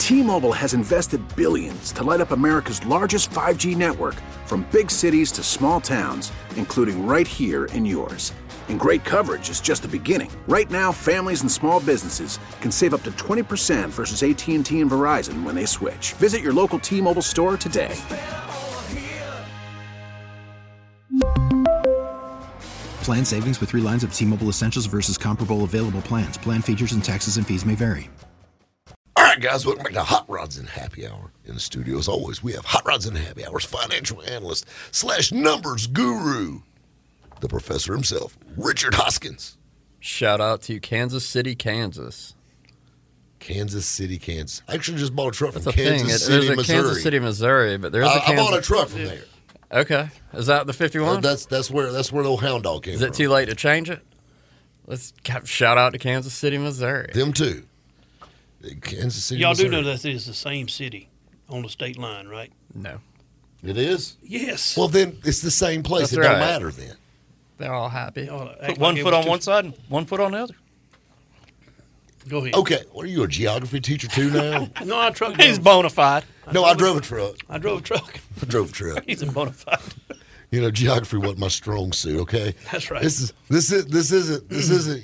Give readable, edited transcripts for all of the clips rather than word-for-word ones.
T-Mobile has invested billions to light up America's largest 5G network, from big cities to small towns, including right here in yours. And great coverage is just the beginning. Right now, families and small businesses can save up to 20% versus AT&T and Verizon when they switch. Visit your local T-Mobile store today. Plan savings with 3 lines of T-Mobile Essentials versus comparable available plans. Plan features and taxes and fees may vary. All right, guys, welcome back to Hot Rods and Happy Hour. In the studio, as always, we have Hot Rods and Happy Hour's financial analyst / numbers guru, the professor himself, Richard Hoskins. Shout out to Kansas City, Kansas. Kansas City, Kansas. I actually just bought a truck from That's a Kansas thing. City, There's a Missouri. Kansas City, Missouri, but there's a I Kansas. bought a truck from there. Okay, is that the 51? That's where the old hound dog came Is from. it too late to change it? Let's shout out to Kansas City, Missouri. Them too. Kansas City, Y'all Missouri. do know that it is the same city on the state line, right? No, It is? Yes. Well, then it's the same place. That's It right. don't matter then. they're all happy. Y'all act Put like one it foot was on two- one side and one foot on the other. Go ahead. Okay, what are you, a geography teacher too now? No, I truck He's drove. bona fide. No, I drove a truck. I drove a truck. I drove a truck. He's a bona fide. You know, geography wasn't my strong suit. Okay, That's right. This isn't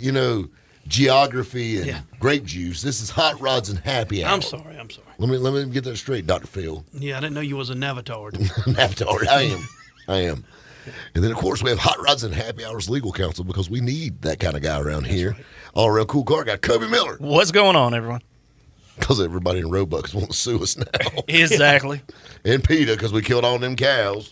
geography and Yeah. grape juice. This is Hot Rods and Happy Hour. I'm sorry. Let me get that straight, Dr. Phil. Yeah, I didn't know you was a navigator. Navigator. I am. And then, of course, we have Hot Rods and Happy Hours legal counsel because we need that kind of guy around here. right. All around cool car guy, Kobe Miller. What's going on, everyone? Because everybody in Roebuck is wanting to sue us now. Exactly. And PETA because we killed all them cows.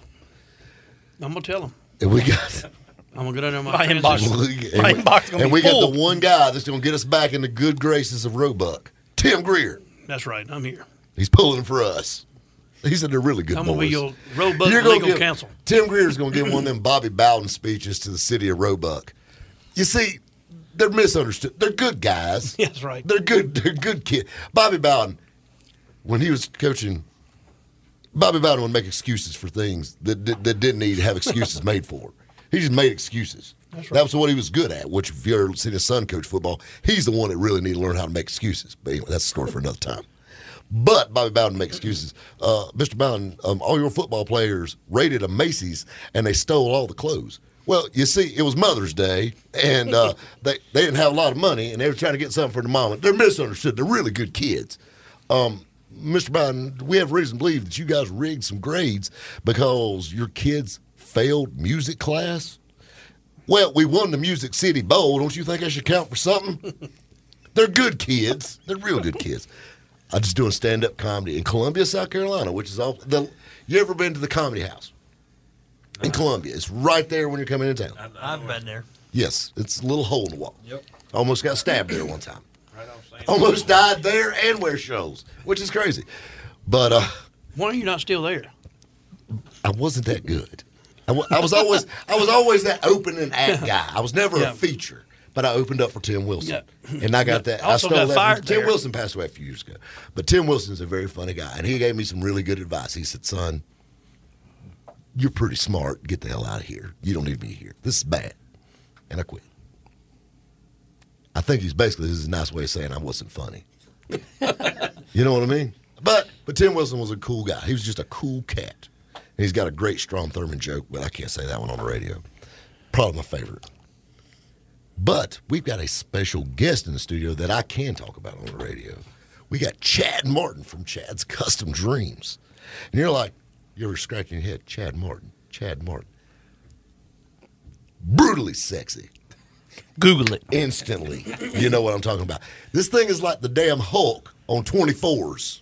I'm gonna tell him. And we got... I'm gonna go down there. My transit. inbox. My inbox gonna and be we got full. the one guy that's going to get us back in the good graces of Roebuck, Tim Greer. That's right. I'm here. He's pulling for us. He said they're really good I'm boys. gonna be your Roebuck You're gonna legal give- counsel. Tim Greer's going to give one of them Bobby Bowden speeches to the city of Roebuck. You see, they're misunderstood. They're good guys. That's right. They're good kids. Bobby Bowden, when he was coaching, Bobby Bowden would make excuses for things that didn't need to have excuses made for. He just made excuses. That's right. That was what he was good at, which if you ever seen his son coach football, he's the one that really need to learn how to make excuses. But anyway, that's a story for another time. But Bobby Bowden makes excuses. Mr. Bowden, all your football players raided a Macy's and they stole all the clothes. Well, you see, it was Mother's Day, and they didn't have a lot of money, and they were trying to get something for the mama. They're misunderstood. They're really good kids. Mr. Bowden, we have reason to believe that you guys rigged some grades because your kids failed music class. Well, we won the Music City Bowl. Don't you think I should count for something? They're good kids. They're real good kids. I'm just doing stand-up comedy in Columbia, South Carolina, which is all. You ever been to the Comedy House in Columbia? It's right there when you're coming into town. I've been there. Yes, it's a little hole in the wall. Yep. Almost got stabbed there one time. Right on St. Almost died there and where shows, which is crazy. But Why are you not still there? I wasn't that good. I was always that opening act guy. I was never Yeah. a feature, but I opened up for Tim Wilson, Yeah. and I got that. Also I stole got that. fired From, Tim there. Wilson passed away a few years ago, but Tim Wilson's a very funny guy, and he gave me some really good advice. He said, "Son, you're pretty smart. Get the hell out of here. You don't need to be here. This is bad," and I quit. I think this is a nice way of saying I wasn't funny. You know what I mean? But Tim Wilson was a cool guy. He was just a cool cat. And he's got a great Strom Thurmond joke, but I can't say that one on the radio. Probably my favorite. But we've got a special guest in the studio that I can talk about on the radio. We got Chad Martin from Chad's Custom Dreams. And you're like, you're scratching your head. Chad Martin. Brutally sexy. Google it. Instantly. You know what I'm talking about. This thing is like the damn Hulk on 24s,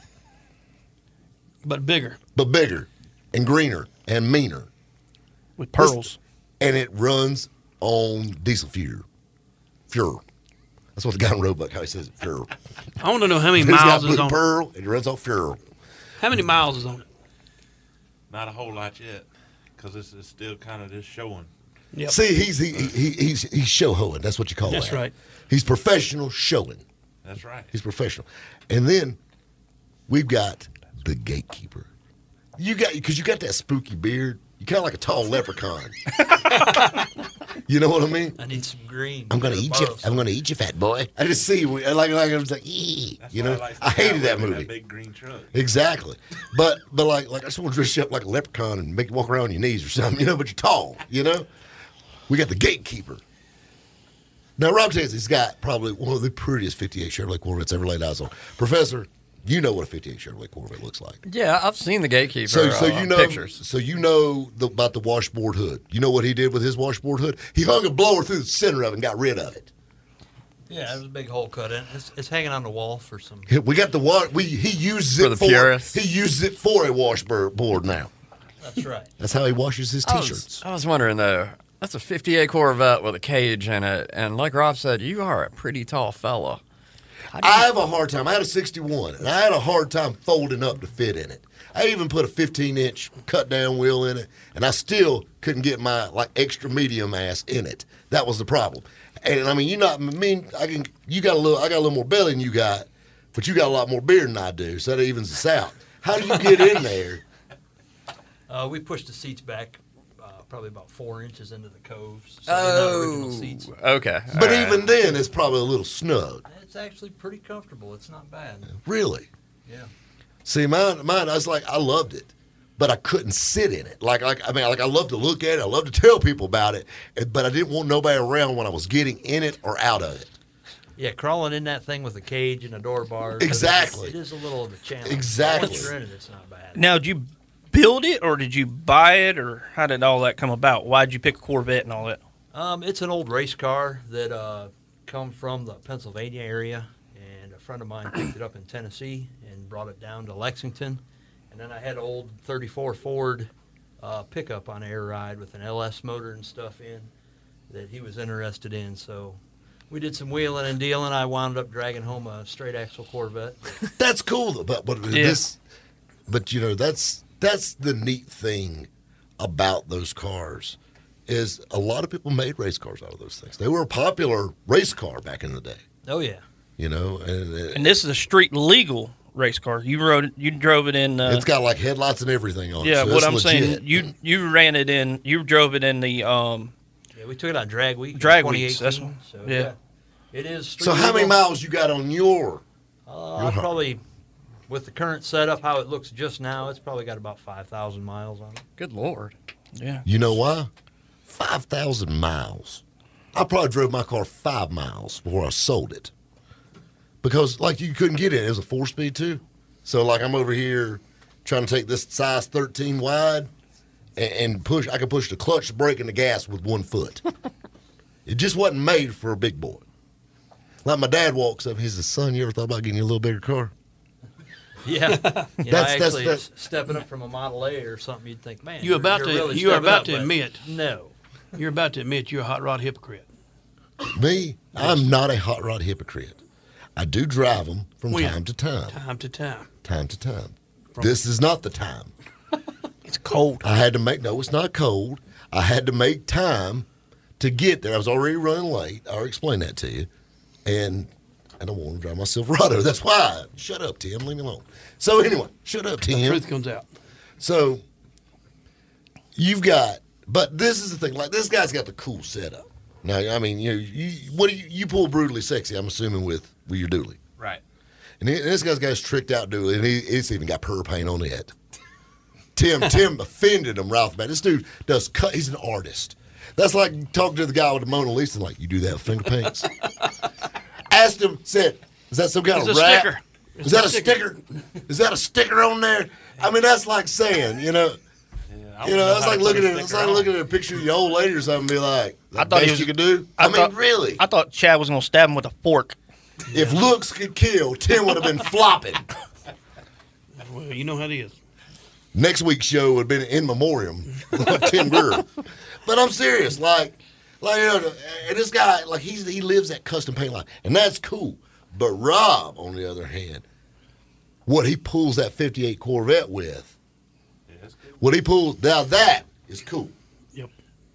But bigger. but bigger and greener and meaner. With pearls. And it runs on diesel fuel. That's what the guy in Roebuck, how he says it, fuel. I want to know how many He's got miles is blue on it. pearl, and it runs off fuel. How many miles is on it? Not a whole lot yet, because this is still kind of just showing. Yep. See, he's show hoeing. That's what you call That's that. right. He's professional showing. That's right. He's professional. And then we've got the gatekeeper. Because you got that spooky beard. You kind of like a tall leprechaun. You know what I mean? I need some green. I'm gonna eat you. I'm gonna eat you, fat boy. I just see like I was like, That's you why know. like I hated that Cowboy in movie. big green truck. Exactly. But like I just want to dress you up like a leprechaun and make you walk around on your knees or something, you know, but you're tall, you know? We got the gatekeeper. Now, Rob tells he's got probably one of the prettiest 58 Chevrolet Corvettes ever laid eyes on. Professor, you know what a 58 Chevrolet Corvette looks like. Yeah, I've seen the Gatekeeper So you know pictures. So you know about the washboard hood. You know what he did with his washboard hood? He hung a blower through the center of it and got rid of it. Yeah, there's a big hole cut in. It's hanging on the wall for some. We got the he uses For it the for purists. he uses it for a washboard now. That's right. That's how he washes his I t-shirts. was wondering though. That's a '58 Corvette with a cage in it, and like Rob said, you are a pretty tall fella. I have a hard time. I had a 61, and I had a hard time folding up to fit in it. I even put a 15-inch cut-down wheel in it, and I still couldn't get my extra medium ass in it. That was the problem. And I mean, you got a little more belly than you got, but you got a lot more beard than I do, so that evens us out. How do you get in there? We pushed the seats back probably about 4 inches into the coves. So they're not original seats. Okay. But all right. even then, it's probably a little snug. It's actually pretty comfortable. It's not bad. Really? Yeah. See, mine, I was like, I loved it, but I couldn't sit in it. I love to look at it. I love to tell people about it, but I didn't want nobody around when I was getting in it or out of it. Yeah, crawling in that thing with a cage and a door bar. Exactly. It is a little of a challenge. Exactly. Once you're in it, it's not bad. Now, did you build it or did you buy it, or how did all that come about? Why did you pick a Corvette and all that? It's an old race car that come from the Pennsylvania area, and a friend of mine picked it up in Tennessee and brought it down to Lexington. And then I had an old 34 Ford pickup on air ride with an LS motor and stuff in that he was interested in. So we did some wheeling and dealing. I wound up dragging home a straight axle Corvette. That's cool, though. But you know, that's the neat thing about those cars is a lot of people made race cars out of those things. They were a popular race car back in the day. Oh yeah. You know, And this is a street legal race car. You drove it in. it's got like headlights and everything on it. Yeah, so what it's I'm legit. saying, you ran it in. You drove it in the. Yeah, we took it on drag week. Drag 2018, weeks, that's one. So, Yeah. It is. Street So how many legal. miles you got on your? Probably, with the current setup, how it looks just now, it's probably got about 5,000 miles on it. Good Lord. Yeah. You know why? 5,000 miles. I probably drove my car 5 miles before I sold it. Because, you couldn't get it. It was a 4-speed, too. So, I'm over here trying to take this size 13 wide and push. I could push the clutch, the brake, and the gas with 1 foot. It just wasn't made for a big boy. Like my dad walks up, he says, "Son, you ever thought about getting you a little bigger car?" Yeah, That's- stepping up from a Model A or something, you'd think, man, You are about to admit. No. You're about to admit you're a hot rod hypocrite. Me, I'm not a hot rod hypocrite. I do drive them from When? time to time. Time to time. Time to time. This is not the time. It's cold. I had to no, it's not cold. I had to make time to get there. I was already running late. I already explained that to you. And I don't want to drive my Silverado. That's why. Shut up, Tim. Leave me alone. So anyway, shut up, Tim. The truth comes out. So you've got, but this is the thing. This guy's got the cool setup. Now, I mean, you pull brutally sexy. I'm assuming with your dually, Right. and this guy's got his tricked out dually, and it's even got purr paint on it. Tim offended him right off the bat. This dude does cut. He's an artist. That's like talking to the guy with the Mona Lisa, you do that with finger paints. Asked him, said, "Is that some kind It's of a wrap? sticker. Is that a sticker? Is that a sticker on there?" I mean, that's like saying, that's like looking at a picture of your old lady or something, and be like, I "That thought he best was- you could do." Really? I thought Chad was going to stab him with a fork. If looks could kill, Tim would have been flopping. Well, you know how it is. Next week's show would have been in memoriam of Tim Greer. But I'm serious, and this guy, he lives that custom paint line, and that's cool. But Rob, on the other hand, what he pulls that 58 Corvette with, what he pulls, now that is cool. Yep.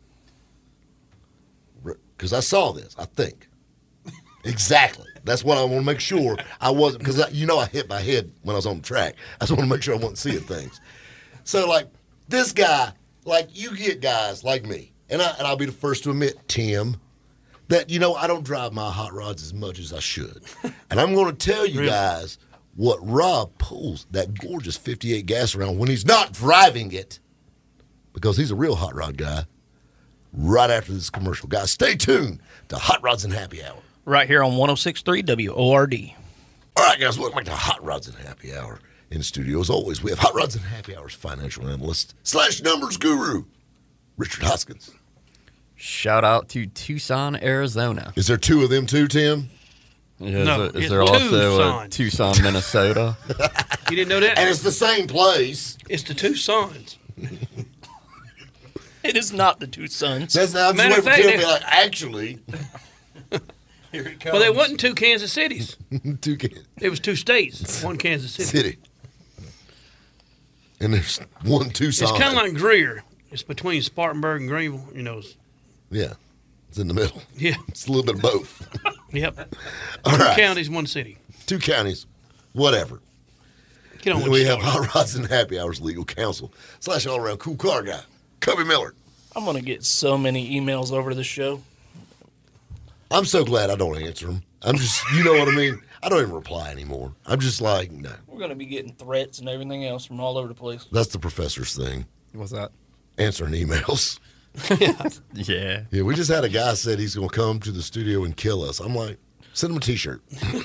Because I saw this, I think. Exactly. That's what I want to make sure I wasn't, because I hit my head when I was on the track. I just want to make sure I wasn't seeing things. So, this guy, you get guys like me and I'll be the first to admit, Tim, that, I don't drive my hot rods as much as I should. And I'm going to tell you guys what Rob pulls that gorgeous 58 gas around when he's not driving it, because he's a real hot rod guy, right after this commercial. Guys, stay tuned to Hot Rods and Happy Hour. Right here on 106.3 WORD. All right, guys, welcome back to Hot Rods and Happy Hour. In the studio, as always, we have Hot Rods and Happy Hour's financial analyst / numbers guru, Richard Hoskins. Shout out to Tucson, Arizona. Is there two of them too, Tim? No, Is it's there also a Tucson. Tucson, Minnesota? You didn't know that? And it's the same place. It's the two sons. It is not the two sons. That's not Matter just of wait for fact, Tim to they- be like, actually, Here it comes. Well, there wasn't two Kansas Cities. two Kansas It was two states, one Kansas City. City. And there's one Tucson. It's kind of like Greer. It's between Spartanburg and Greenville. Yeah, it's in the middle. Yeah. It's a little bit of both. Yep. All Two right. counties, one city. Two counties, whatever. Get on with We your have story. Hot Rods and Happy Hours legal counsel / all-around cool car guy, Cubby Miller. I'm going to get so many emails over the show. I'm so glad I don't answer them. I'm just, you know what I mean? I don't even reply anymore. I'm just like, no. We're going to be getting threats and everything else from all over the place. That's the professor's thing, What's that? answering emails. Yeah. Yeah, we just had a guy said he's going to come to the studio and kill us. I'm like, send him a T-shirt.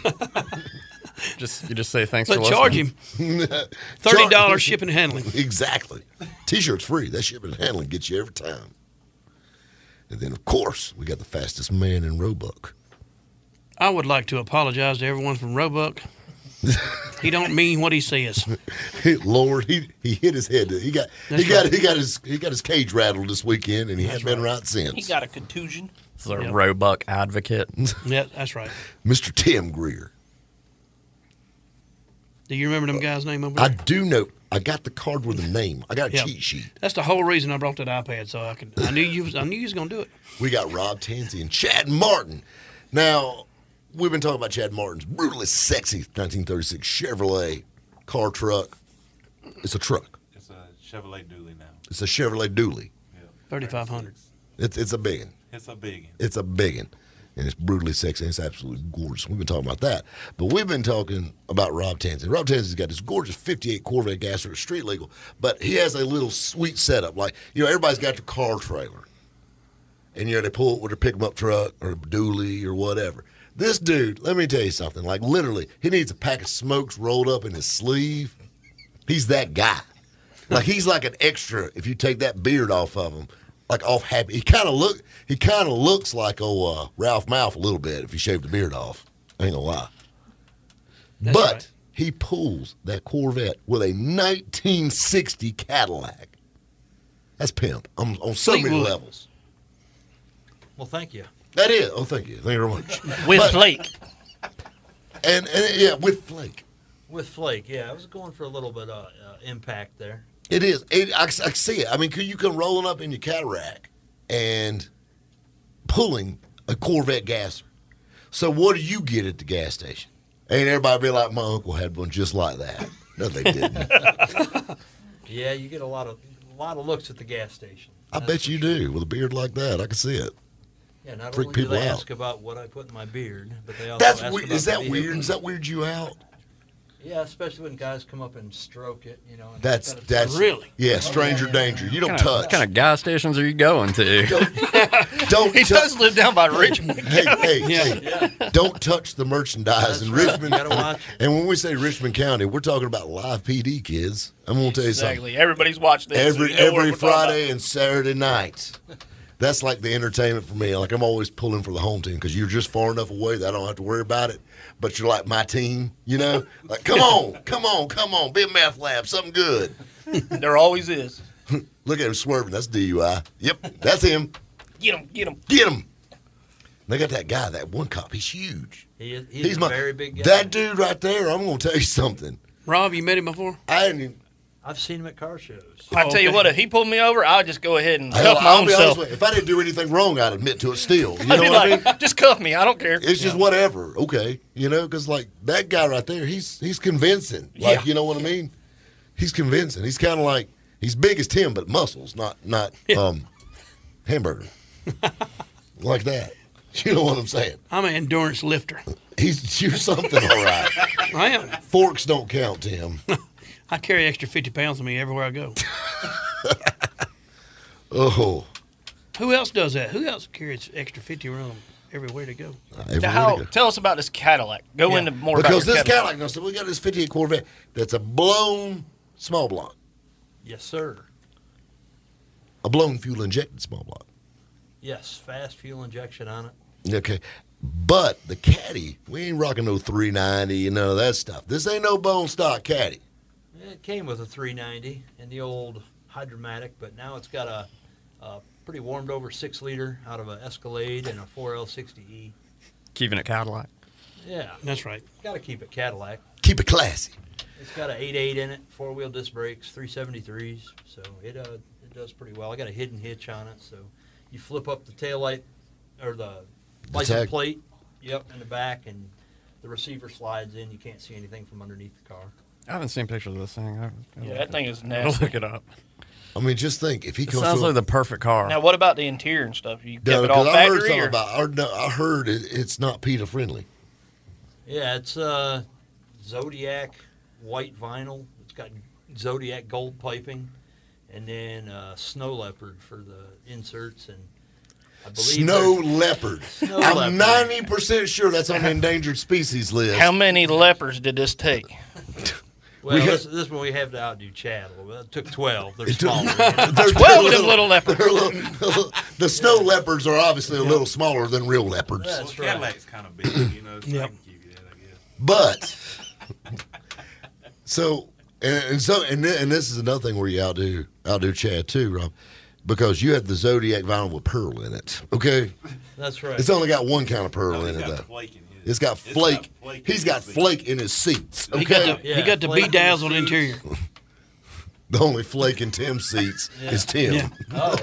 You just say thanks for But listening. charge him $30 shipping and handling. Exactly. T-shirt's free. That shipping and handling gets you every time. And then, of course, we got the fastest man in Roebuck. I would like to apologize to everyone from Roebuck. He don't mean what he says. Lord, he hit his head. He got his cage rattled this weekend, and he hasn't been right since. He got a contusion. This is our Yep. Roebuck advocate. Yeah, that's right. Mr. Tim Greer. Do you remember them guys' name over I there? do know. I got the card with the name. I got a Yep. cheat sheet. That's the whole reason I brought that iPad, so I knew you was gonna do it. We got Rob Tansey and Chad Martin. Now, we've been talking about Chad Martin's brutally sexy 1936 Chevrolet car truck. It's a truck. It's a Chevrolet Dually now. It's a Chevrolet Dually. 3,500. It's a big one. It's a big one. It's a big one. And it's brutally sexy, and it's absolutely gorgeous. We've been talking about that. But we've been talking about Rob Tansey. Rob Tansey's got this gorgeous 58 Corvette Gasser. It's street legal, but he has a little sweet setup. Like, everybody's got their car trailer. And, they pull it with a pick-em-up truck or a dually or whatever. This dude, let me tell you something. Like, literally, he needs a pack of smokes rolled up in his sleeve. He's that guy. Like, he's like an extra if you take that beard off of him. Like, off happy. He kind of looks like Ralph Malph a little bit if he shaved the beard off. I ain't gonna lie. That's But right. he pulls that Corvette with a 1960 Cadillac. That's pimp on so many Fleetwood. levels. Well, thank you. That is. Oh, thank you. Thank you very much. With But- Blake. And yeah, with Flake. With Flake, yeah, I was going for a little bit of impact there. It is. I see it. I mean, you come rolling up in your Cadillac and pulling a Corvette gasser. So what do you get at the gas station? Ain't everybody be like, my uncle had one just like that. No, they didn't. Yeah, you get a lot of looks at the gas station. I That's bet for you sure. do. With a beard like that, I can see it. Yeah, not Freak only do people they out. ask about what I put in my beard, but they also That's ask weird. about Is the that vehicle. weird? Does that weird you out? Yeah, especially when guys come up and stroke it, And That's Really? yeah. Stranger danger. You don't What touch. kind of gas stations are you going to? Don't He touch. does live down by Richmond. Hey, don't touch the merchandise in right. Richmond. Gotta watch. And when we say Richmond County, we're talking about live PD, kids. I'm gonna tell you something. Exactly. Everybody's watching this. so you know what Every we're talking Friday and Saturday night. That's like the entertainment for me. Like, I'm always pulling for the home team because you're just far enough away that I don't have to worry about it. But you're like my team, Like, come on, be a meth lab, something good. about. There always is. Look at him swerving. That's DUI. Yep, that's him. Get him. Get him. They got that guy, that one cop. He's huge. He's a very big guy. That dude right there. I'm gonna tell you something. Rob, you met him before? I didn't even. I've seen him at car shows. I tell you what, if he pulled me over, I'd just go ahead and Hell, cuff my I'll own be honest self. with you. If I didn't do anything wrong, I'd admit to it still. You know I'd be what I like, mean? just cuff me. I don't care. It's just whatever. Okay. Because, like, that guy right there, he's convincing. Like, Yeah. you know what I mean? He's convincing. He's kind of like, he's big as Tim, but muscles, not hamburger. Like that. You know what I'm saying? I'm an endurance lifter. You're something, all right. I am. Forks don't count, Tim. I carry extra 50 pounds with me everywhere I go. Oh. Who else does that? Who else carries extra 50 around them everywhere to go? Now, tell us about this Cadillac. Go into more because about this Cadillac. No, so we got this 58 Corvette that's a blown small block, Yes, sir. a blown fuel injected small block. Yes, fast fuel injection on it. Okay, but the Caddy, we ain't rocking no 390 and none of that stuff. This ain't no bone stock Caddy. It came with a 390 and the old Hydromatic, but now it's got a pretty warmed over 6-liter out of an Escalade and a 4L60E. Keeping it Cadillac. Yeah, That's right. got to keep it Cadillac. Keep it classy. It's got an 8.8 in it, 4-wheel disc brakes, 373s, so it does pretty well. I got a hidden hitch on it, so you flip up the taillight or the license tag. plate, yep, in the back, and the receiver slides in. You can't see anything from underneath the car. I haven't seen pictures of this thing. Yeah, that thing is I'll nasty. look it up. I mean, just think if he It comes sounds to like the perfect car. Now, what about the interior and stuff? You kept No, it all 'cause I heard factory, something or? about. I heard it's not PETA friendly. Yeah, it's Zodiac white vinyl. It's got Zodiac gold piping, and then Snow Leopard for the inserts, and I believe Snow leopard. Snow I'm leopard. 90% sure that's on the endangered species list. How many leopards did this take? Well, We had- this one we have to outdo Chad a little bit. It took 12. They're It took- smaller. They're 12 of them little leopards. they're the snow leopards are obviously a little smaller than real leopards. That's Well, right. Cadillac's kind of big, you know, so Yep. I can give you that, I guess. But so and this is another thing where you outdo Chad too, Rob, because you had the Zodiac vinyl with pearl in it. Okay, That's right. it's only got one kind of pearl No, in he's it got though. flake in his. It's got flake. He's got seat. flake in his seats. He got Okay, the, Yeah, he got the flake in the bedazzled seats. interior. the only flake in Tim's seats is Tim. Yeah. Oh,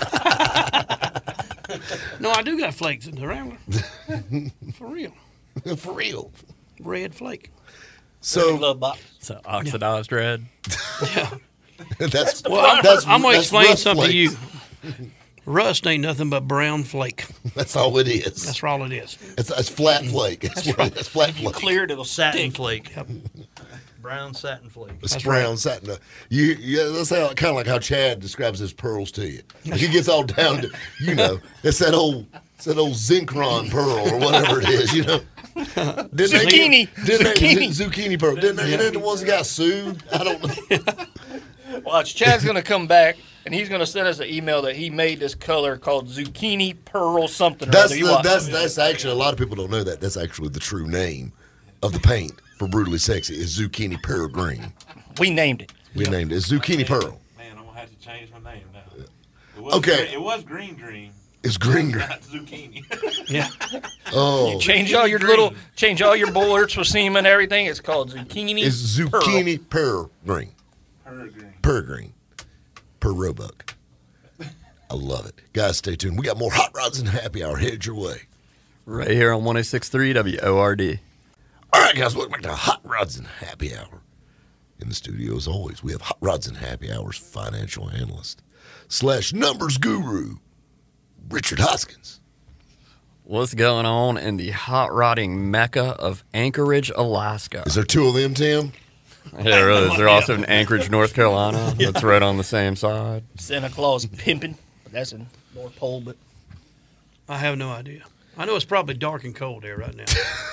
No, I do got flakes in the Rambler. For real. For real. Red flake. So Love box. It's an oxidized red. Yeah. that's Well, I'm going to that's explain rough something to you. flakes. Rust ain't nothing but brown flake. That's all it is. That's all it is. It's flat flake. It's flat flake. Cleared, it'll satin stick. flake. Yep. Brown satin flake. It's That's brown satin. That's how kind of like how Chad describes his pearls to you. He gets all down to, it's that old Zincron pearl or whatever it is, Zucchini. Zucchini pearl. Didn't they the ones that got sued? I don't know. Watch, Chad's going to come back, and he's going to send us an email that he made this color called zucchini pearl something or other. You watch. That's actually, a lot of people don't know that. That's actually the true name of the paint for Brutally Sexy is Zucchini Pearl Green. We named it. We named it Zucchini Pearl. Man, I'm going to have to change my name now. Okay. It was Green Dream. It's green. Not zucchini. Yeah. Oh, Change all your bullets with seam and everything. It's called zucchini. it's Zucchini Pearl Green. Her green. Per green. Per Roebuck. I love it. Guys, stay tuned. We got more Hot Rods and Happy Hour headed your way. Right here on 106.3 WORD. All right, guys, welcome back to Hot Rods and Happy Hour. In the studio, as always, we have Hot Rods and Happy Hour's financial analyst / numbers guru, Richard Hoskins. What's going on in the hot rodding mecca of Anchorage, Alaska? Is there two of them, Tim? Yeah, really. Is there also in Anchorage, North Carolina? That's right on the same side. Santa Claus pimping. That's in North Pole, but I have no idea. I know it's probably dark and cold there right now.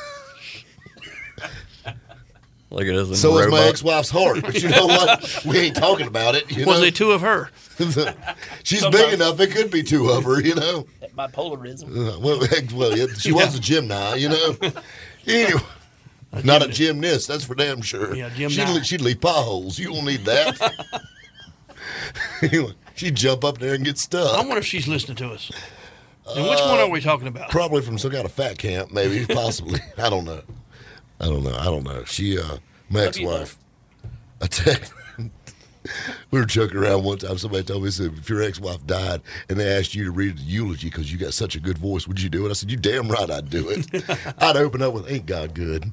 Like it is in So is my Roebuck. ex-wife's heart. But you know what? We ain't talking about it. Was there two of her? She's big enough. It could be two of her, that bipolarism. Well, yeah, she was a gym now, Anyway, not a gymnast. That's for damn sure. Yeah, gymnast. She'd leave potholes. You don't need that. Anyway, she'd jump up there and get I stuck. wonder if she's listening to us. And which one are we talking about? Probably from some kind of fat camp, maybe, possibly. I don't know. She, my ex-wife, we were joking around one time. Somebody told me, said, if your ex-wife died and they asked you to read the eulogy because you got such a good voice, would you do it? I said, you damn right I'd do it. I'd open up with, ain't God good?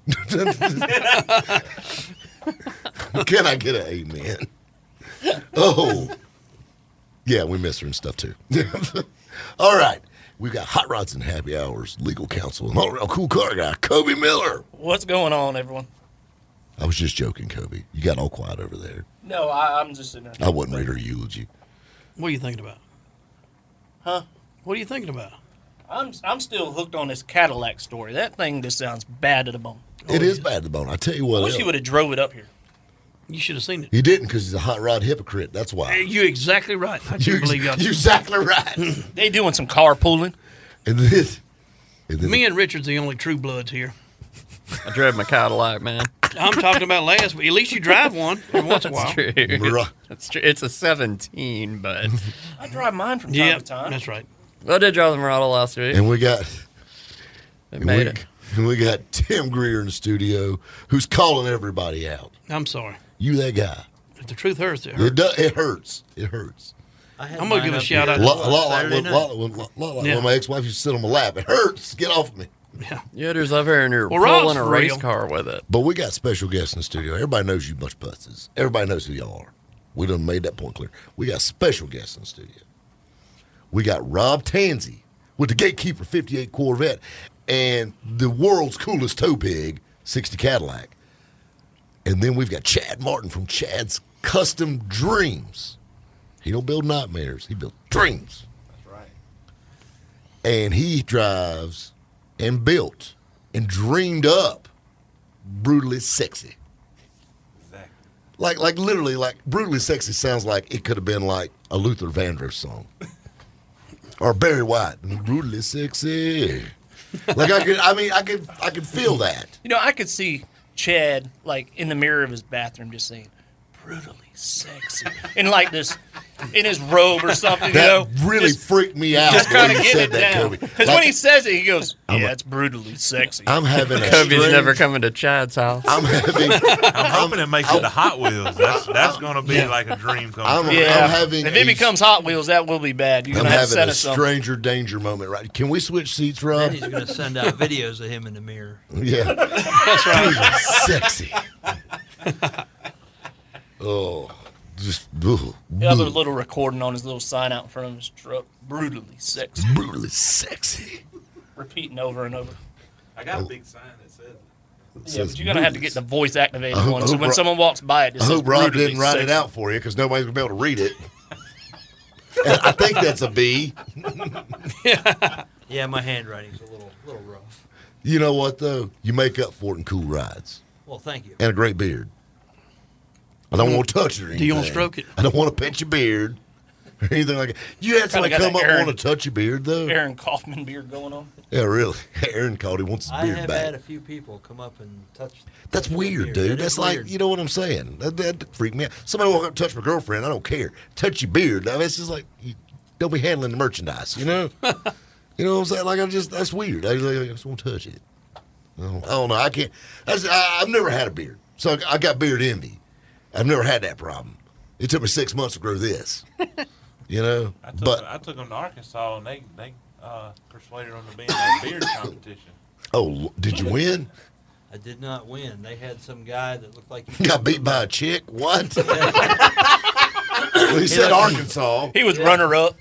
Can I get an amen? Oh. Yeah, we miss her and stuff, too. All right. We got Hot Rods and Happy Hours legal counsel and all-around cool car guy, Kobe Miller. What's going on, everyone? I was just joking, Kobe. You got all quiet over there. No, I'm just sitting there. I wasn't ready to eulogy. What are you thinking about? Huh? What are you thinking about? I'm still hooked on this Cadillac story. That thing just sounds bad to the bone. It is bad to the bone. I tell you what. I wish he would have drove it up here. You should have seen it. He didn't because he's a hot rod hypocrite. That's why. You're exactly right. I can't believe y'all. You're exactly right. They doing some carpooling. And then Me and Richard's the only true bloods here. I drove my Cadillac, man. I'm talking about last, but at least you drive one every once in a while. True. That's true. It's a 17, but I drive mine from time to time. That's right. I did drive the Murata last week. And we got It made it. And we got Tim Greer in the studio who's calling everybody out. I'm sorry. You that guy. If the truth hurts, it It, hurts. it hurts. It hurts. I'm going to give a shout out A to lot like Yeah. when my ex-wife used to sit on my lap. It hurts. Get off of me. Yeah, there's up here and you're Well, Rob's pulling a for race real. car with it. But we got special guests in the studio. Everybody knows you bunch of putzes. Everybody knows who y'all are. We done made that point clear. We got special guests in the studio. We got Rob Tansey with the Gatekeeper 58 Corvette and the world's coolest tow pig, 60 Cadillac. And then we've got Chad Martin from Chad's Custom Dreams. He don't build nightmares. He builds dreams. That's right. And he drives and built and dreamed up Brutally Sexy. Exactly. Like literally, like Brutally Sexy sounds like it could have been like a Luther Vandross song. Or Barry White. Brutally Sexy. Like I could feel that. You know, I could see Chad like in the mirror of his bathroom just saying, "Brutally sexy," in like this, in his robe or something. That you know, really freaked me out. just the way kind of you getting said it that, down. Kobe. Because Like, when he says it, he goes, I'm "Yeah, a- it's brutally sexy." I'm having a Kobe's strange- never coming to Chad's house. I'm having. I'm hoping it makes it to Hot Wheels. That's going to be like a dream come I'm, true. Yeah, I'm having. if it becomes Hot Wheels, that will be bad. You're I'm gonna have to having set a us up. stranger danger moment. Right? Can we switch seats, Then Rob? he's going to send out videos of him in the mirror. Yeah. That's right. Sexy. Oh, just He'll have a little recording on his little sign out in front of his truck. Brutally sexy. brutally sexy. Repeating over and over. I got a big sign that says it. It Yeah, says but you're gonna have to brutally get the voice activated I hope- one. I So hope when Rob- someone walks by it, I just hope says Rob brutally didn't write it sexy. out for you because nobody's gonna be able to read it. And I think that's a B. Yeah, my handwriting's a little rough. You know what though? You make up for it in cool rides Well, thank you. and a great beard. I don't want to touch it or anything. Do you want to stroke it? I don't want to pet your beard or anything like that. You had somebody got come that up and Aaron- want to touch your beard though? Aaron Kaufman beard going on. Yeah, really. Aaron called. He wants his I beard have back. had a few people come up and touch. That's my weird, beard. dude. That That's is like, weird. you know what I'm saying? That freaked me out. Somebody walk up and touch my girlfriend. I don't care. Touch your beard. I mean, it's just like, you don't be handling the merchandise, you know? You know what I'm saying? Like, that's weird. I just want to touch it. I don't know. I can't. I've never had a beard. So I got beard envy. I've never had that problem. It took me 6 months to grow this. You know? I took them to Arkansas and they persuaded them to be in that beard competition. Oh, did you win? I did not win. They had some guy that looked like Got beat by a chick? What? Well, he said Arkansas. He was runner up.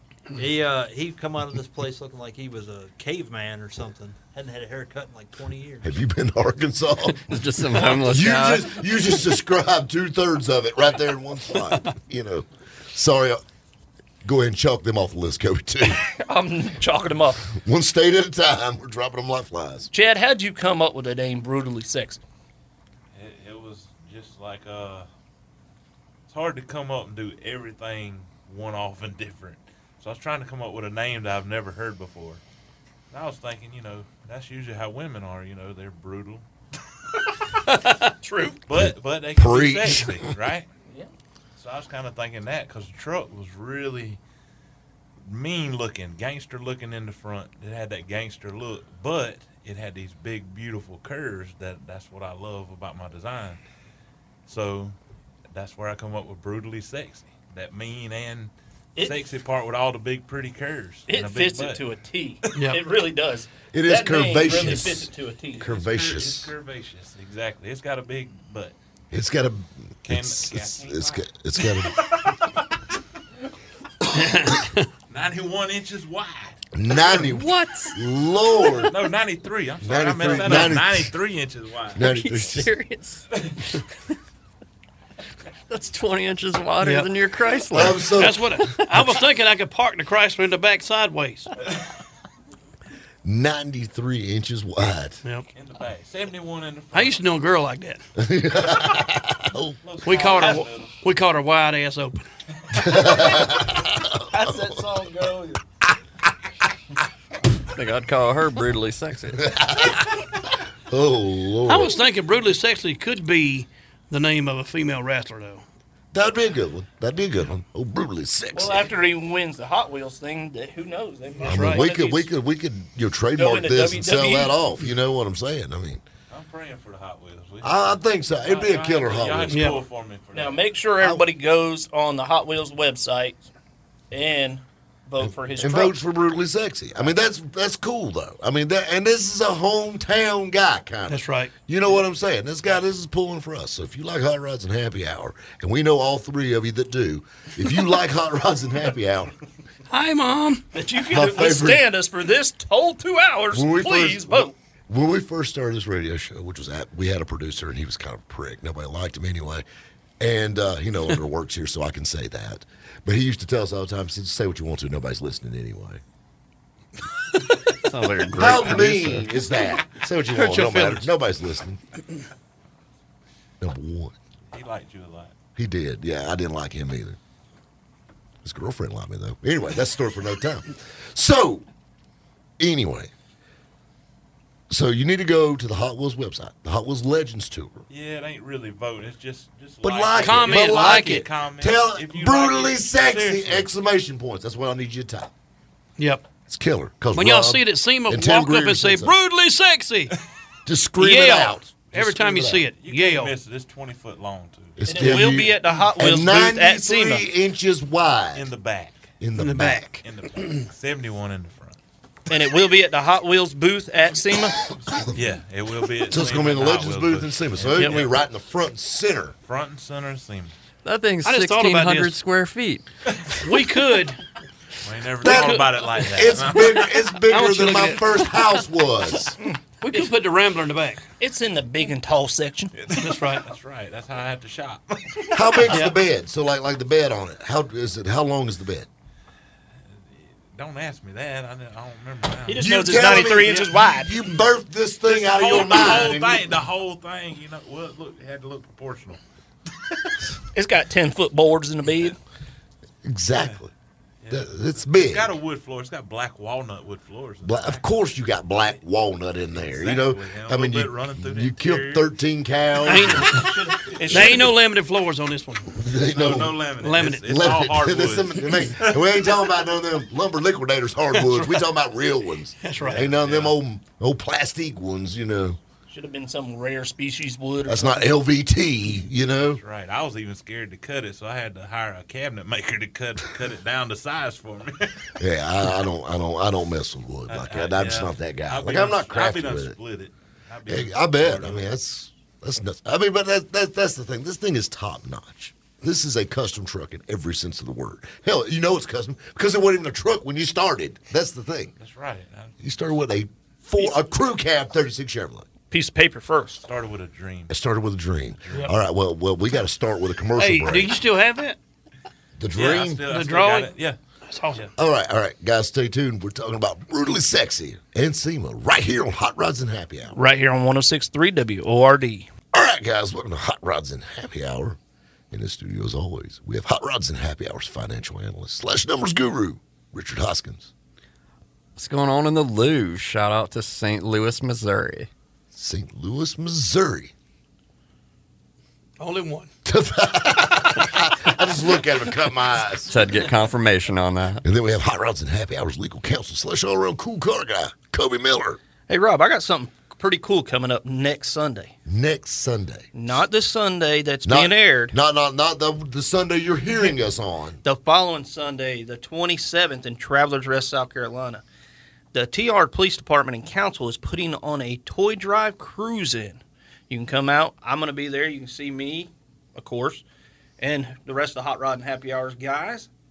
He come out of this place looking like he was a caveman or something. Hadn't had a haircut in like 20 years. Have you been to Arkansas? It's just some homeless You guy. just described 2/3 of it right there in one spot. You know. Sorry. Go ahead and chalk them off the list, Kobe, too. I'm chalking him up. One state at a time. We're dropping them like flies. Chad, how'd you come up with the name Brutally Sexy? It was just like it's hard to come up and do everything one off and different. So I was trying to come up with a name that I've never heard before. And I was thinking, that's usually how women are. They're brutal. True. But they can Preach. be sexy, right? Yeah. So I was kind of thinking that because the truck was really mean looking, gangster looking in the front. It had that gangster look, but it had these big, beautiful curves. That's what I love about my design. So that's where I come up with Brutally Sexy. That mean and sexy part with all the big, pretty curves. It and a big fits it butt. to a T. Yep. It really does. It is That name really curvaceous. fits it to a T. It's Curvaceous. curvaceous, exactly. It's got a big butt. It's got a. Can- It's can- got a. 91 inches wide. 90. What? Lord. No, 93. I'm sorry. I messed that 93. up. 93 inches wide. Are you serious? That's 20 inches wider Yep. than your Chrysler. That's what I was thinking. I could park the Chrysler in the back sideways. 93 inches wide. Yep. In the back. 71 in the front. I used to know a girl like that. We called her wide ass open. How's that song go? I think I'd call her brutally sexy. Oh, Lord. I was thinking brutally sexy could be the name of a female wrestler, though. That'd be a good one. That'd be a good one. Oh, brutally sexy. Well, after he wins the Hot Wheels thing, who knows? They might I mean, right. we could trademark Going to this and sell WWE. that off. You know what I'm saying? I mean, I'm praying for the Hot Wheels. I think so. It'd be a killer Y'all Hot have Wheels. to pull for me for Now, that. make sure everybody goes on the Hot Wheels website and vote for his And truck. votes for brutally sexy. I mean, that's cool though. I mean, and this is a hometown guy kind of. That's right. You know what I'm saying? This is pulling for us. So if you like Hot Rods and Happy Hour, and we know all three of you that do, if you like Hot Rods and Happy Hour, Hi, Mom. That you My can favorite- withstand us for this whole 2 hours, please vote. When we first started this radio show, which was we had a producer, and he was kind of a prick. Nobody liked him anyway. And he no longer works here, so I can say that. But he used to tell us all the time, "Just say what you want to. Nobody's listening anyway." Sounds like a great How producer. mean is that? Say what you Hurt want. your Don't matter. feelings. Nobody's listening. Number one. He liked you a lot. He did. Yeah, I didn't like him either. His girlfriend liked me, though. Anyway, that's a story for another time. So, anyway. So, you need to go to the Hot Wheels website, the Hot Wheels Legends Tour. Yeah, it ain't really vote. It's just But like like it. Comment, but like it. Comment. Tell If you brutally like it, sexy! seriously. Exclamation points. That's what I need you to type. Yep. It's killer. 'Cause When y'all Rob see it at SEMA, and Tim walk up Greer and say, said so. brutally sexy. Just scream it Yell. out. Just Every time you scream see out. it, You yell. can't miss it. It's 20 foot long, too. It's And it will be at the Hot Wheels and booth at 93 SEMA. inches wide In the back. in the back. In the back. 71 in the front. And it will be at the Hot Wheels booth at SEMA. Yeah, it will be at So it's going to be in the Hot Legends Wheels booth in SEMA. So it's going to be right in the front and center. Front and center of SEMA. That thing's I just thought about 1,600 this. square feet. We could. We ain't never That- thought about it like that. It's bigger. It's I bigger want you than to my look at- first house was. We could put the Rambler in the back. It's in the big and tall section. That's right. That's right. That's how I have to shop. How big is the bed? So like the bed on it. How is it? How long is the bed? Don't ask me that. I don't remember now. He just You knows it's telling 93 me inches wide. You birthed this thing out of your the mind. whole and you- thing. The whole thing. You know, well, look, it had to look proportional. It's got 10-foot boards in the bed. Exactly. It's big. It's got a wood floor. It's got black walnut wood floors. Of course, you got black walnut in there. You know, Exactly. And a I mean, little bit running through the you killed interior. 13 cows. There ain't no limited floors on this one. No laminate. Laminate. It's all hardwood. And we ain't talking about none of them lumber liquidators hardwoods. We talking about real ones. That's right. Ain't none of them old plastic ones. You know, Should have been some rare species wood. Or that's not LVT. You know. That's right. I was even scared to cut it, so I had to hire a cabinet maker to cut it down to size for me. Yeah, I don't mess with wood like that. I'm just not that guy. I'll Like be I'm done- not crafty I'll be with done it. split it. I'll be Yeah, done I bet. split I it. mean, that's nuts. I mean, but that's the thing. This thing is top notch. This is a custom truck in every sense of the word. Hell, you know it's custom because it wasn't even a truck when you started. That's the thing. That's right. I You started with a crew cab 36 Chevrolet. piece of paper first. started with a dream. It started with a dream. All right. Well, we got to start with a commercial Hey, break. do you still have that? The Yeah, I dream. still The got drawing? it. Yeah. That's awesome. All right, guys, stay tuned. We're talking about Brutally Sexy and SEMA right here on Hot Rods and Happy Hour. Right here on 106.3 WORD. All right, guys, welcome to Hot Rods and Happy Hour. In the studio, as always, we have Hot Rods and Happy Hour's financial analyst / numbers guru, Richard Hoskins. What's going on in the Lou? Shout out to St. Louis, Missouri. St. Louis, Missouri. Only one. I just look at him and cut my eyes. Said get confirmation on that. And then we have Hot Rods and Happy Hour's legal counsel / all-around cool car guy, Kobe Miller. Hey, Rob, I got something pretty cool coming up next Sunday. Next Sunday. Not this Sunday that's being aired. Not the Sunday you're hearing us on. The following Sunday, the 27th, in Travelers Rest, South Carolina. The TR Police Department and Council is putting on a toy drive cruise-in. You can come out. I'm going to be there. You can see me, of course, and the rest of the Hot Rod and Happy Hours guys.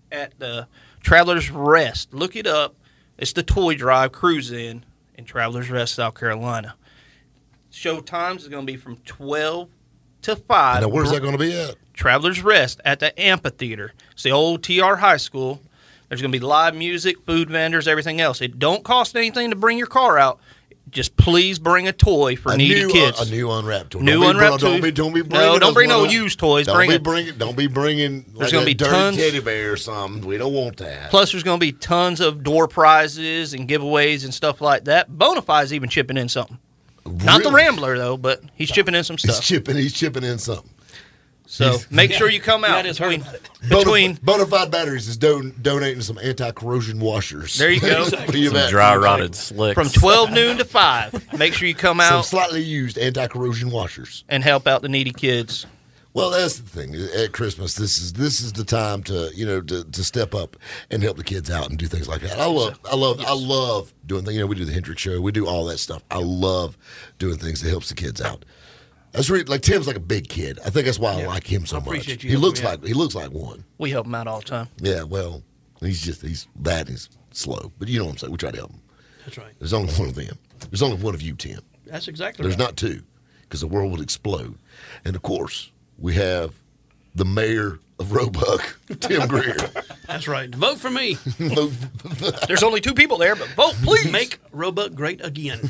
at the Travelers Rest. Look it up. It's the Toy Drive Cruise-In Travelers Rest, South Carolina. Show times is going to be from 12 to 5. Now, where's that going to be at? Travelers Rest at the amphitheater. It's the old TR High School. There's going to be live music, food vendors, everything else. It don't cost anything to bring your car out. Just please bring a toy for needy kids. A new unwrapped toy. New unwrapped toy. Don't be bringing. No, don't bring no used toys. Don't be bringing. There's going to be dirty tons. Teddy bear or something. We don't want that. Plus, there's going to be tons of door prizes and giveaways and stuff like that. Bonafide's even chipping in something. Really? Not the Rambler though, but he's chipping in some stuff. He's chipping in something. So make sure you come out between Bonafide Batteries is donating some anti-corrosion washers. There you go. Some dry rotted slicks. From 12 noon to 5. Make sure you come Some out slightly used anti-corrosion washers and help out the needy kids. Well, that's the thing. At Christmas, this is the time to to step up and help the kids out and do things like that. I love doing things. We do the Hendrix Show. We do all that stuff. I love doing things that helps the kids out. That's really, like, Tim's like a big kid. I think that's why I like him so much. He looks like one. We help him out all the time. Yeah, well, he's bad and he's slow. But you know what I'm saying. We try to help him. That's right. There's only one of them. There's only one of you, Tim. That's exactly There's right. not two, because the world would explode. And of course, we have the mayor of Roebuck, Tim Greer. That's right. Vote for me. There's only 2 people there, but vote, please. Make Roebuck great again.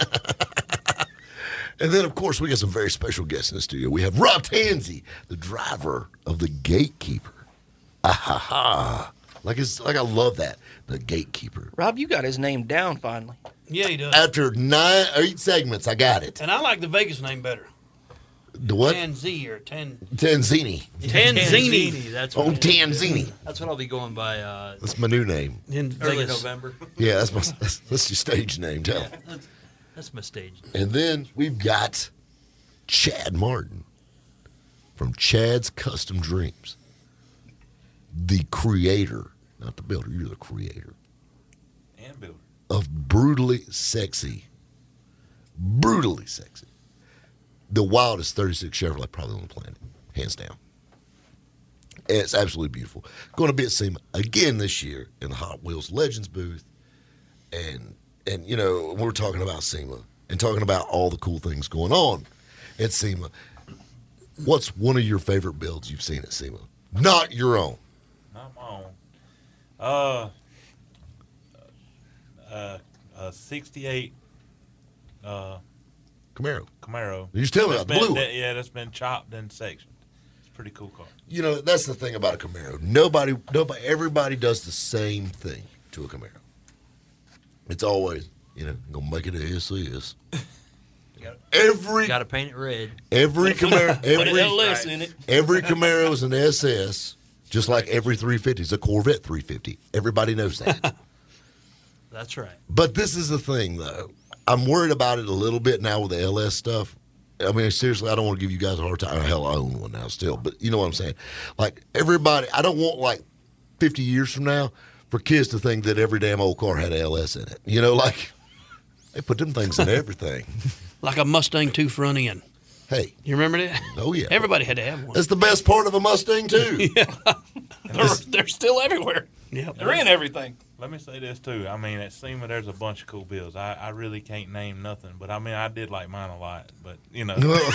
And then, of course, we got some very special guests in the studio. We have Rob Tansey, the driver of the Gatekeeper. Ah-ha-ha. Like I love that, the Gatekeeper. Rob, you got his name down finally. Yeah, he does. After 8 segments, I got it. And I like the Vegas name better. The what? Tanzini or Tanzini. Tanzini. That's Oh, what Tanzini. That's what I'll be going by That's my new name. in early Vegas. November. Yeah, that's your stage name. Tell 'em. That's my stage. And then we've got Chad Martin from Chad's Custom Dreams. The creator, not the builder, you're the creator And builder. of Brutally Sexy. Brutally Sexy. The wildest 36 Chevrolet probably on the planet, hands down. And it's absolutely beautiful. Going to be at SEMA again this year in the Hot Wheels Legends booth. And we're talking about SEMA and talking about all the cool things going on at SEMA. What's one of your favorite builds you've seen at SEMA? Not your own. Not my own. 68 Camaro. You just tell me about the blue one. That's been chopped and sectioned. It's a pretty cool car. That's the thing about a Camaro. Everybody does the same thing to a Camaro. It's always, gonna make it a SES. Got to paint it red. Every Camaro, Put an LS in it. every Camaro is an SS, just like every 350 is a Corvette 350. Everybody knows that. That's right. But this is the thing, though. I'm worried about it a little bit now with the LS stuff. I mean, seriously, I don't want to give you guys a hard time. Hell, I own one now still. But you know what I'm saying? Like, everybody, I don't want, 50 years from now for kids to think that every damn old car had an LS in it. They put them things in everything. Like a Mustang 2 front end. Hey. You remember that? Oh, yeah. Everybody had to have one. That's the best part of a Mustang, too. They're still everywhere. Yeah. They're in everything. Let me say this, too. I mean, at SEMA, there's a bunch of cool builds. I really can't name nothing, but, I mean, I did like mine a lot. But, You're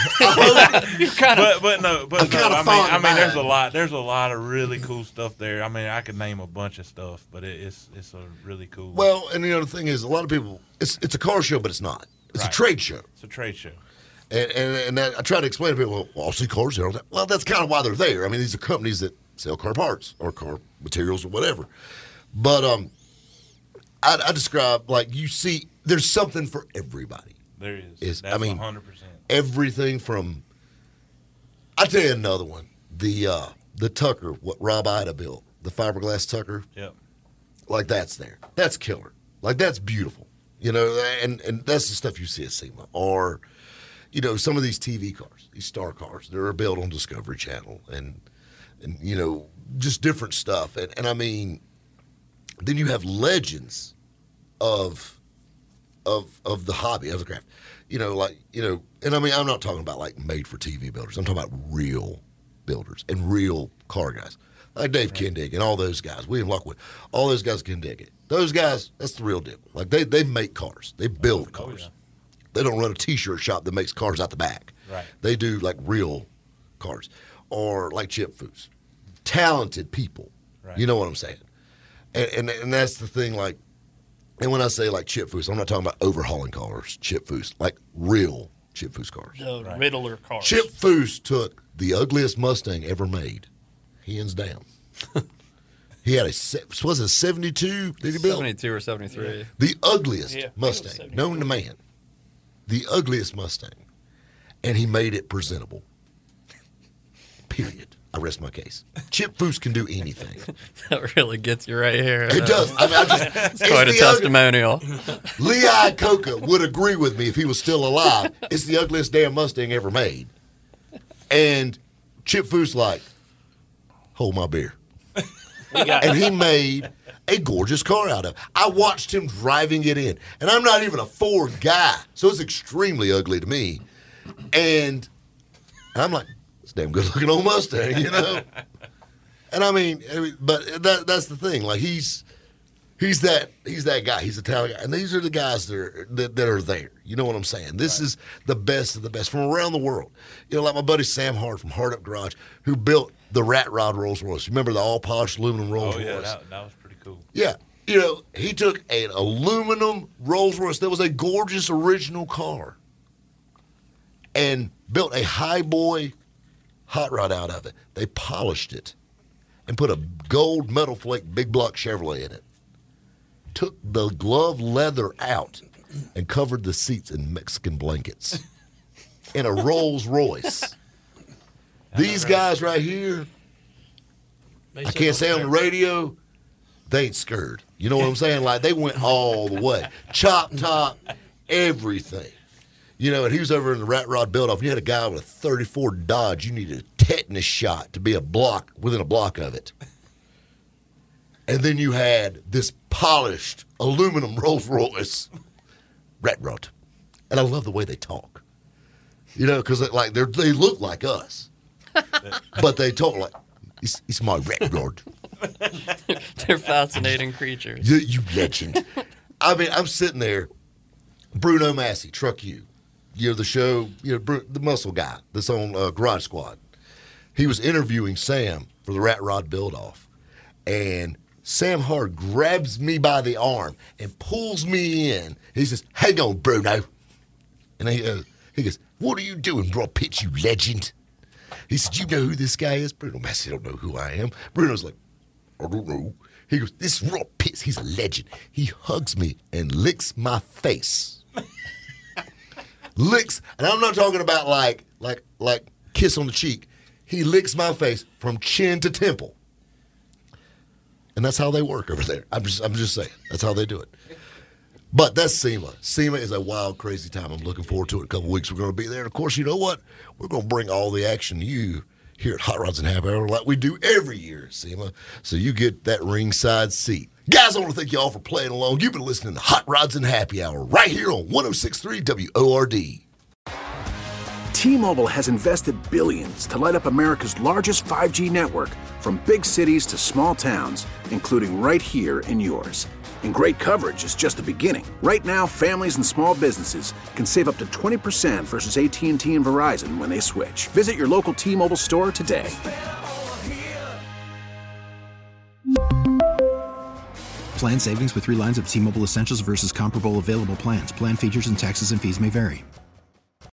kind of. But no. kinda I mean, there's mine. a lot. There's a lot of really cool stuff there. I mean, I could name a bunch of stuff, but it's a really cool. Well, and the other thing is, a lot of people, it's a car show, but it's not. It's a Right. trade show. It's a trade show. And that, I try to explain to people, well, I'll see cars there. Well, that's kind of why they're there. I mean, these are companies that sell car parts or car materials or whatever. But I describe, you see, there's something for everybody. There is. That's 100%. Everything from, I'll tell you another one. The Tucker, what Rob Ida built, the fiberglass Tucker. Yep. That's there. That's killer. That's beautiful. And that's the stuff you see at SEMA. Or, some of these TV cars, these star cars, they're built on Discovery Channel and just different stuff. And I mean, then you have legends of the hobby, of the craft. And I mean, I'm not talking about made for TV builders. I'm talking about real builders and real car guys. Like Dave Kendig and all those guys, William Lockwood, all those guys can dig it. Those guys, that's the real deal. Like they make cars. They build cars. Yeah. They don't run a T-shirt shop that makes cars out the back. Right. They do like real cars. Or like Chip Foose. Talented people. Right. You know what I'm saying? And that's the thing, like, and when I say like Chip Foose, I'm not talking about overhauling cars, Chip Foose, like real Chip Foose cars. The Riddler cars. Chip Foose took the ugliest Mustang ever made, hands down. He had was it a 72 that he built? 72 or 73. Yeah. The ugliest Mustang known to man. The ugliest Mustang. And he made it presentable. Period. I rest my case. Chip Foose can do anything. That really gets you right here. It does. I mean, it's quite a testimonial. Lee Iacocca would agree with me if he was still alive. It's the ugliest damn Mustang ever made. And Chip Foose like, hold my beer. And he made a gorgeous car out of it. I watched him driving it in. And I'm not even a Ford guy, so it's extremely ugly to me. And I'm like, it's a damn good-looking old Mustang, you know? And I mean, but that's the thing. Like, he's that guy. He's a talent guy. And these are the guys that are there. You know what I'm saying? This is the best of the best from around the world. You know, like my buddy Sam Hart from Hard Up Garage, who built the Rat Rod Rolls Royce. Remember the all-polished aluminum Rolls Royce? Oh, yeah, that was pretty cool. Yeah. You know, he took an aluminum Rolls Royce that was a gorgeous original car and built a Highboy hot rod out of it. They polished it and put a gold metal flake big block Chevrolet in it. Took the glove leather out and covered the seats in Mexican blankets in a Rolls Royce. These guys right here, I can't say on the radio, they ain't scared. You know what I'm saying? Like, they went all the way. Chop top, everything. You know, and he was over in the Rat Rod build-off. You had a guy with a 34 Dodge. You needed a tetanus shot to be within a block of it. And then you had this polished aluminum Rolls Royce Rat Rod. And I love the way they talk. You know, because like they look like us. But they talk like, it's my Rat Rod. They're fascinating creatures. You legend. I mean, I'm sitting there, Bruno Massey, Truck U. You know, the show, you know, the muscle guy that's on Garage Squad. He was interviewing Sam for the Rat Rod build-off. And Sam Hart grabs me by the arm and pulls me in. He says, hang on, Bruno. And he goes, what are you doing, Rob Pitts, you legend? He said, you know who this guy is? Bruno Massey don't know who I am. Bruno's like, I don't know. He goes, this is Rob Pitts. He's a legend. He hugs me and licks my face. Licks, and I'm not talking about like kiss on the cheek. He licks my face from chin to temple. And that's how they work over there. I'm just saying. That's how they do it. But that's SEMA. SEMA is a wild, crazy time. I'm looking forward to it. In a couple weeks, we're going to be there. And, of course, you know what? We're going to bring all the action to you here at Hot Rods and Happy Hour like we do every year at SEMA. So you get that ringside seat. Guys, I want to thank you all for playing along. You've been listening to Hot Rods and Happy Hour right here on 106.3 WORD. T-Mobile has invested billions to light up America's largest 5G network, from big cities to small towns, including right here in yours. And great coverage is just the beginning. Right now, families and small businesses can save up to 20% versus AT&T and Verizon when they switch. Visit your local T-Mobile store today. Plan savings with 3 lines of T-Mobile Essentials versus comparable available plans. Plan features and taxes and fees may vary.